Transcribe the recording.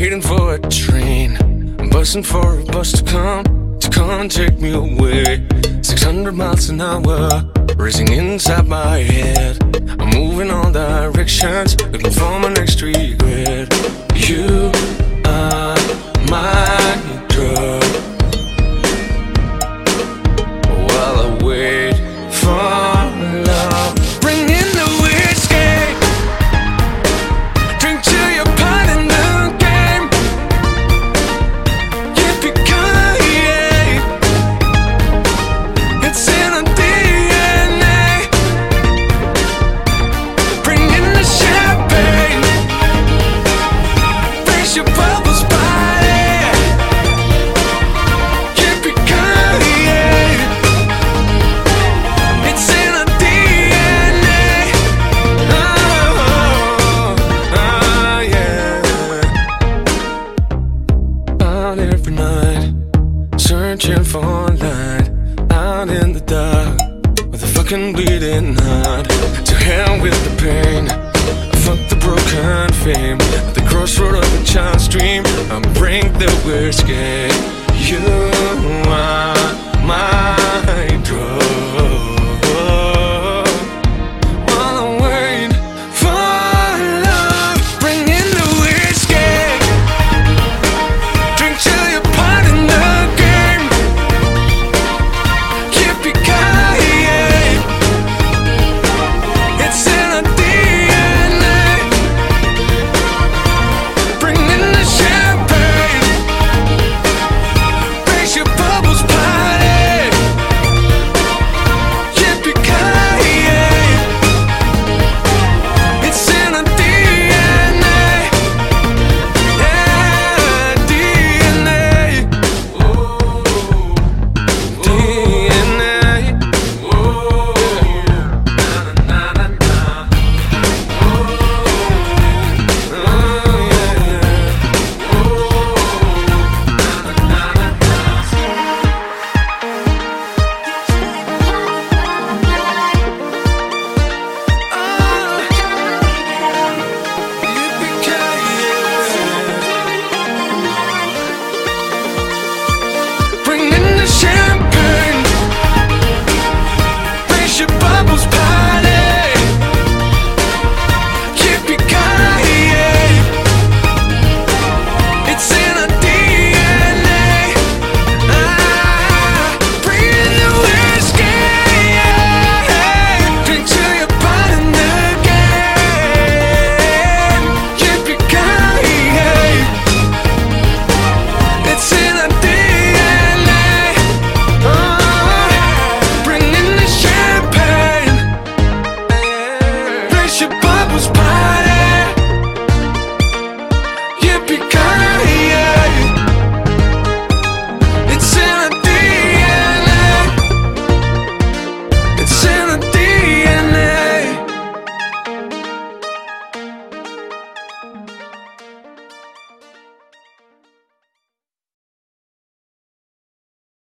waiting for a train. I'm busting for a bus to come and take me away. 600 miles an hour, racing inside my head. I'm moving all directions, looking for my next regret. You are my drug while I wait for love. Bring in the whiskey, drink till you're part in the game. Yippee-ki-yay, it's in our DNA. Bring in the champagne, raise your bubbles, body. Yippee-ki-yay, it's in our DNA. Oh, yeah. Out every night, searching for light. Out in the dark, with a fucking bleeding heart. To hell with the pain, fuck the broken fame. At the crossroad of the child's dream, I bring the whiskey. You